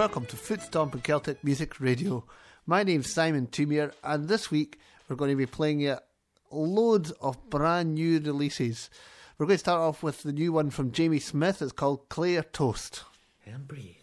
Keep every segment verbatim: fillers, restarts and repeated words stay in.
welcome to Footstomp and Celtic Music Radio. My name's Simon Toomere, and this week we're going to be playing you loads of brand new releases. We're going to start off with the new one from Jamie Smith. It's called Clare Toast. And breathe.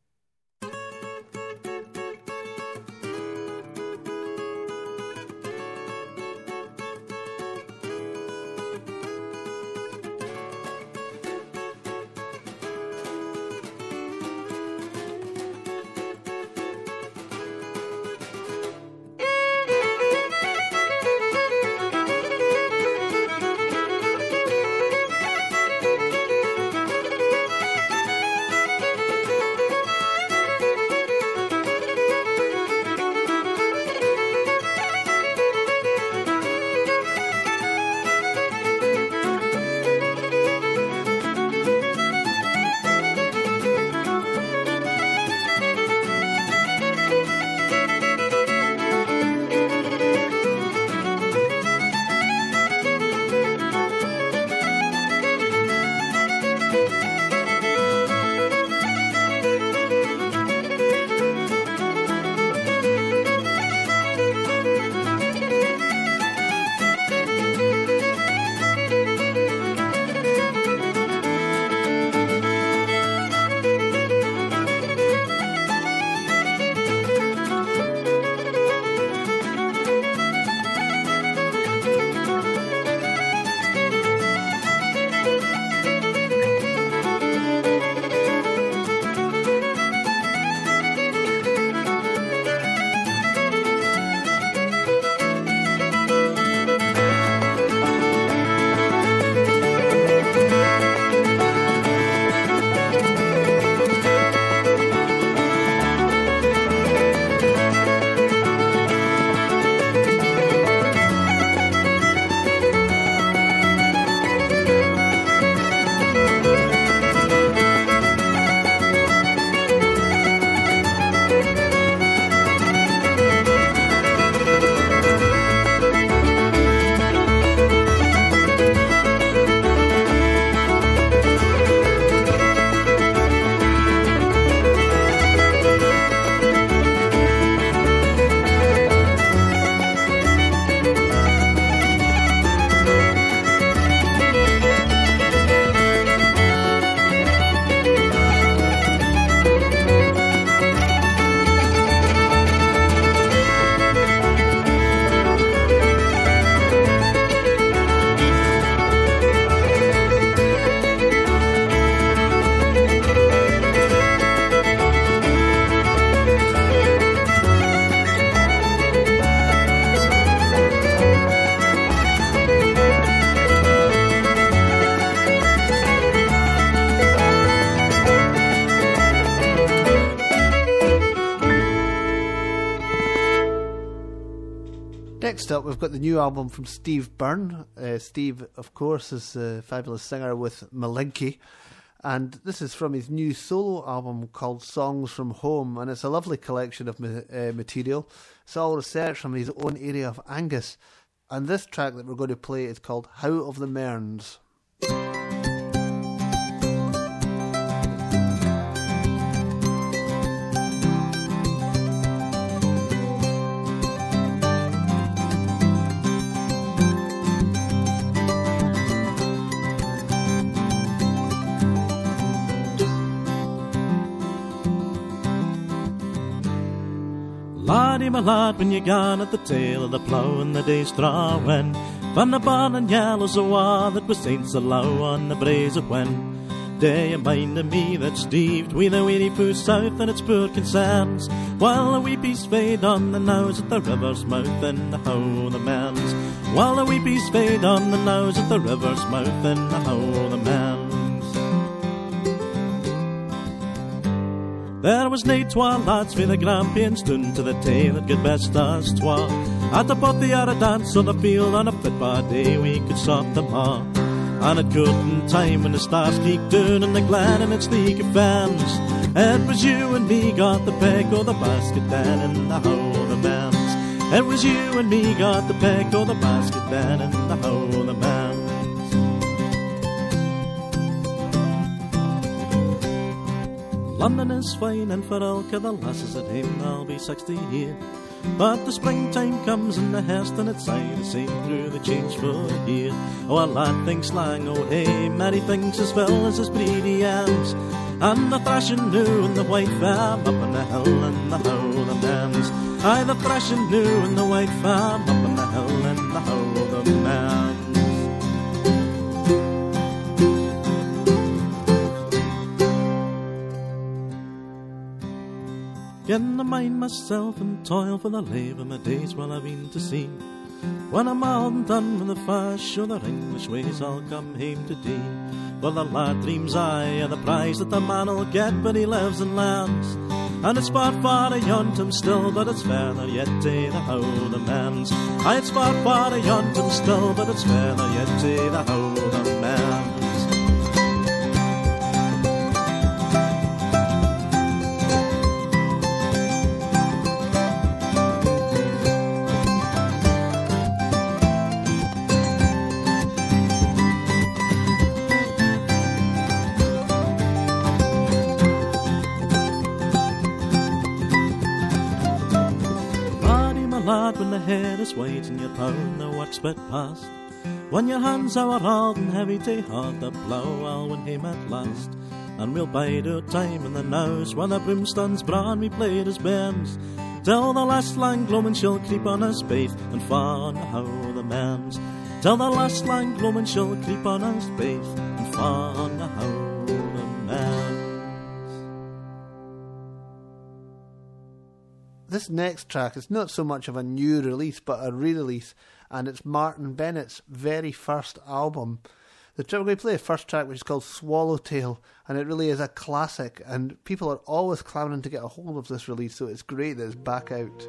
Next up, we've got the new album from Steve Byrne. Uh, Steve, of course, is a fabulous singer with Malinky. And this is from his new solo album called Songs from Home. And it's a lovely collection of ma- uh, material. It's all research from his own area of Angus. And this track that we're going to play is called How of the Mearns. Laddie, my lad, when you're gone at the tail of the plough and the day's drawing, from the barn and yellows a war that was saints low on the braes of when. Day you minded me that Steve we the weary flew south and its poor concerns, while the weepies fade on the nose at the river's mouth and the how the man's, while the weepies fade on the nose at the river's mouth and the how the man's. There was nae twa lads wi' the grampians doon to the tale that get best as twa. At the bothy or a dance on the field on a fit bad day we could sort them all. And it couldn't time when the stars keeked down in the glen and its league of fans. It was you and me got the peg o' the basket then in the how the man's. It was you and me got the peg o' the basket then in the how the man's. London is fine, and for ilka the lasses at home I'll be sixty here. But the springtime comes and the hairst and it's aye the same through the change for a year. Oh, a lad thinks lang, oh hey, Mary thinks as well as his breedy arms. And the thrashing new and the white farm up on the hill and the how the man's. Aye, the thrashing new and the white farm up on the hill and the how the man's. Can I mind myself and toil for the lave of my days while I've been to sea? When I'm all done with the fash o' the English ways, I'll come home to thee. Well, the lad dreams I of the prize that the man'll get, but he lives in lands. And it's far, far ayont him still, but it's further yet to the how the man's. Aye, it's far, far ayont him still, but it's further yet to the how the man's. When the hair is white and your pound the work's bit past, when your hands are hard and heavy to hold the plough, I'll win him at last. And we'll bide our time in the nows when the brimstone's brawn we played as bairns, till the last lang gloamin' shall creep on us baith and fawn how the man's. Till the last lang gloamin' shall creep on us baith and fawn how the man's. This next track is not so much of a new release, but a re-release, and it's Martin Bennett's very first album. The we're going to play a first track, which is called Swallowtail, and it really is a classic, and people are always clamouring to get a hold of this release, so it's great that it's back out.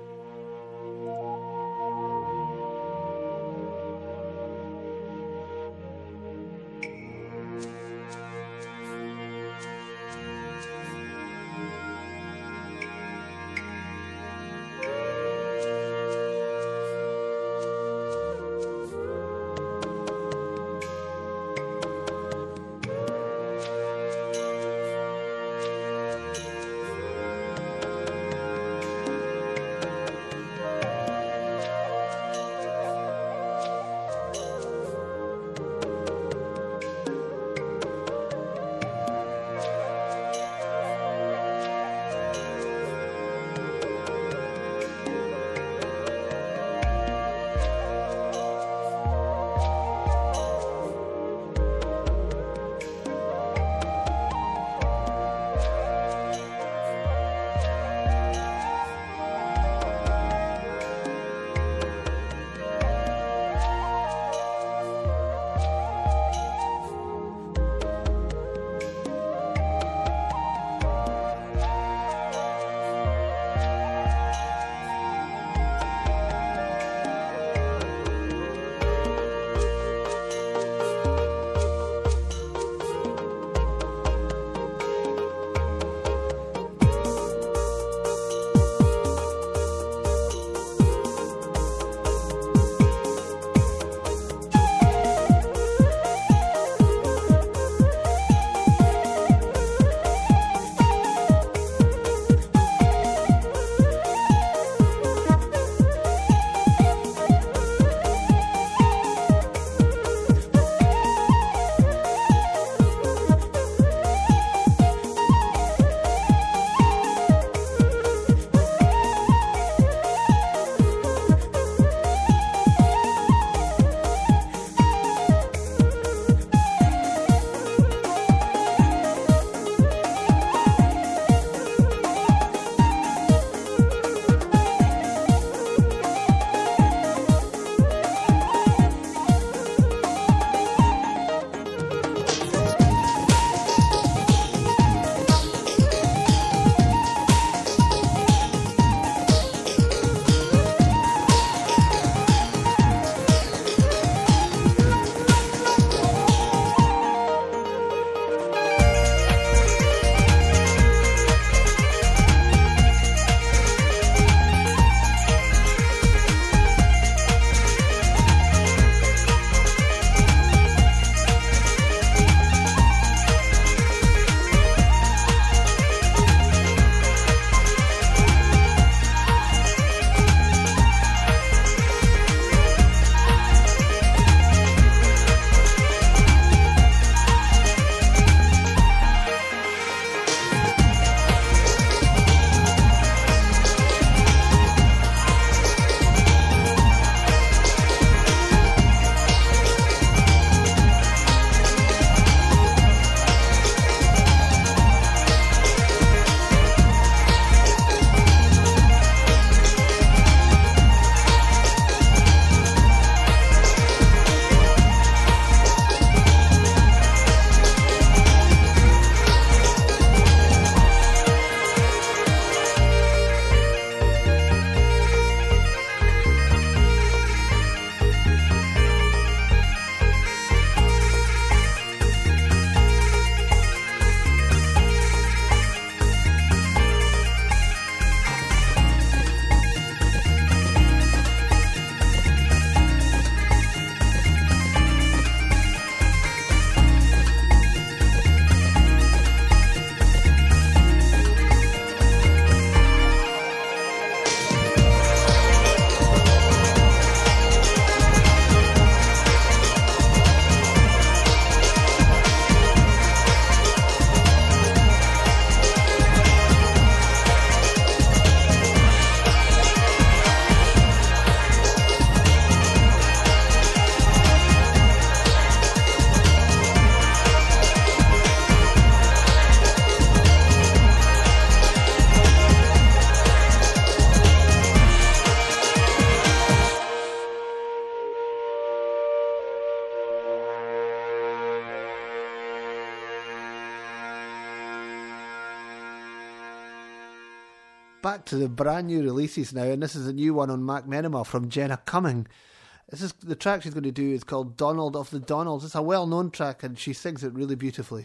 back to the brand new releases now, and this is a new one on Mac Menema from Jenna Cumming. This is the track she's going to do is called Donald of the Donalds. It's a well-known track, and she sings it really beautifully.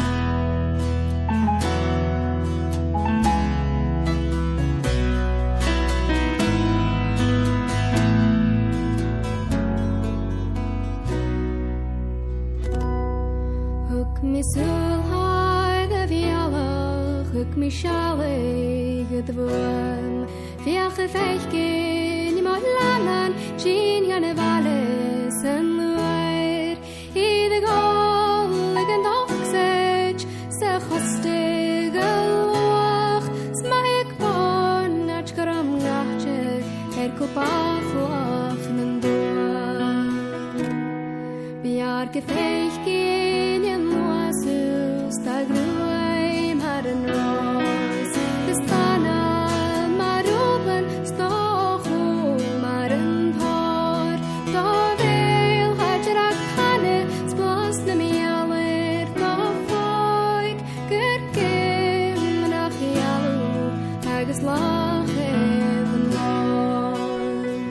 Hook me so high the viola, hook me shallow the one. Viaje feich ni mo lalan, chin yane vale sen luar. I the goal again doxage, se hoste galoch, smaik bon nach karam nache, er kopach of men doa. Viar gefeich gehen in Moasus, da gruim had en rose, the stana maruben stochu maren por, da veil hajarak hane, splos na mialer da foik, gerkim nach yalu, agus lach even lor.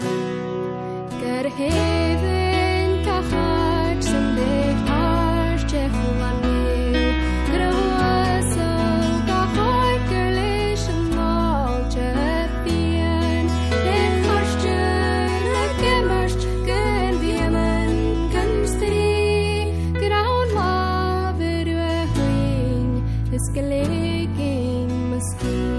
Gerheven kachach some big harsh chechulan me, grosso kachach gerlish and all chefian, den harshchen gemerst gen viemen kunstri, ground love ruin is gelegen maskeen.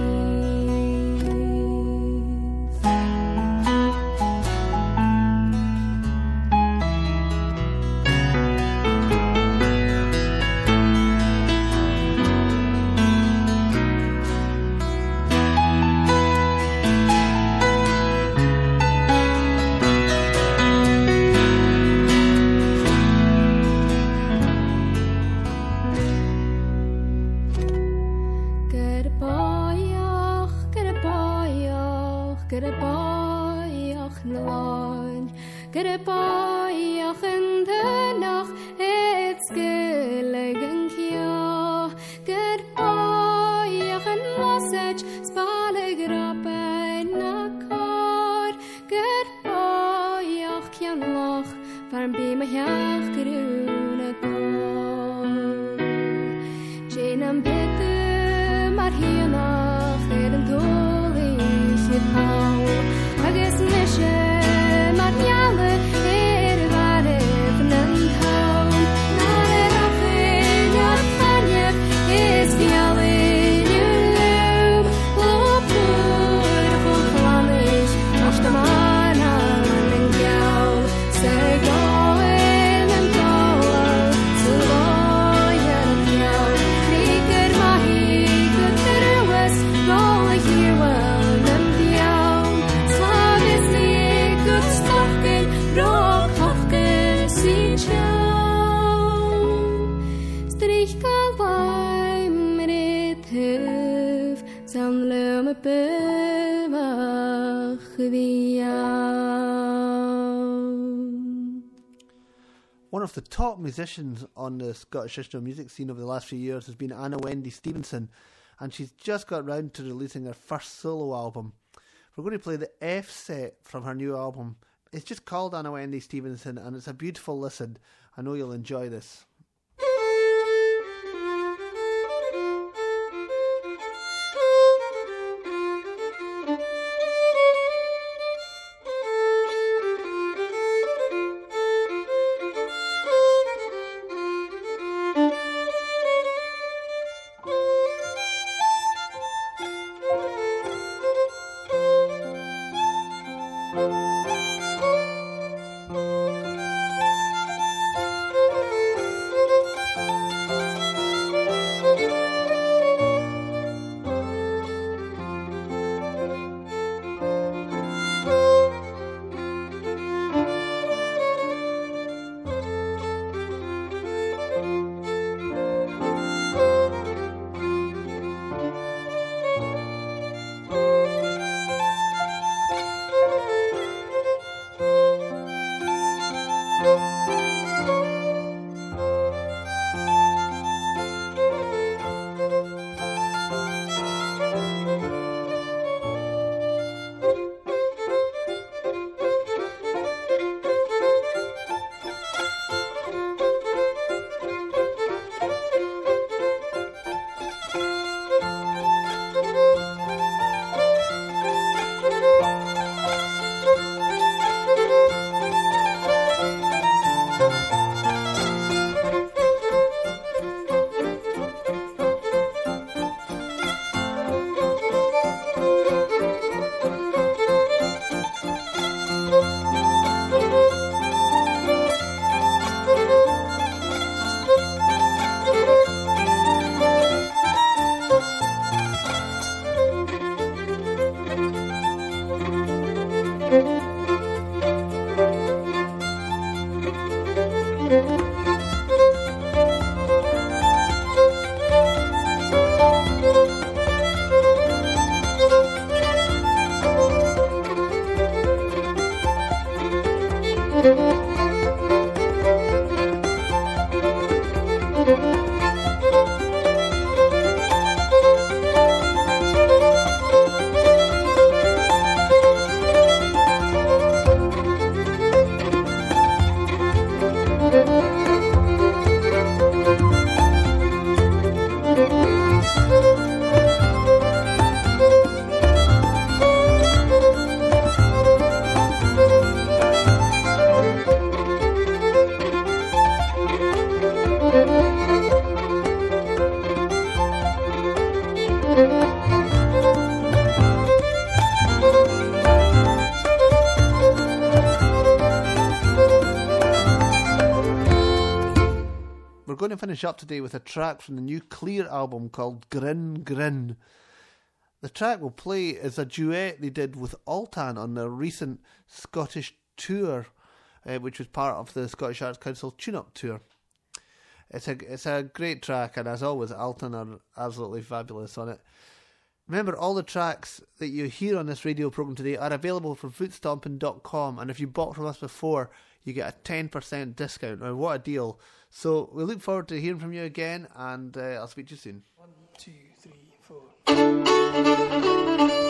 Get a boyoch, get a boyoch, get a boyoch in the lawn. Get a boyoch in the noch, it's gelegen kio. Get a boyoch in Losage, spalig up in a car. Get a boyoch kian loch, farm be my yach gerun a go. Jane am bitte mar hier noch er en tolig het hou. Agus nische mar jale er vare van een town. Naar er afin op vanje is viale nu loom. Op poer vol vlammig als de man aan en jou. Zij go in en kolle ze looien op jou. Krieker maar hier goed verwas go hier wel en jou. Slaap is niet goed stokken rook hokken zien jou. Strich kan lijm met het huf samle me bewag wie jou. One of the top musicians on the Scottish traditional music scene over the last few years has been Anna Wendy Stevenson, and she's just got round to releasing her first solo album. We're going to play the F set from her new album. It's just called Anna Wendy Stevenson, and it's a beautiful listen. I know you'll enjoy this. Going to finish up today with a track from the new Clear album called Grin Grin. The track we'll play is a duet they did with Altan on their recent Scottish tour, uh, which was part of the Scottish Arts Council tune-up tour. It's a it's a great track, and as always, Altan are absolutely fabulous on it. Remember, all the tracks that you hear on this radio programme today are available from footstomping dot com, and if you bought from us before, you get a ten percent discount. Now, what a deal. So we look forward to hearing from you again, and uh, I'll speak to you soon. One, two, three, four.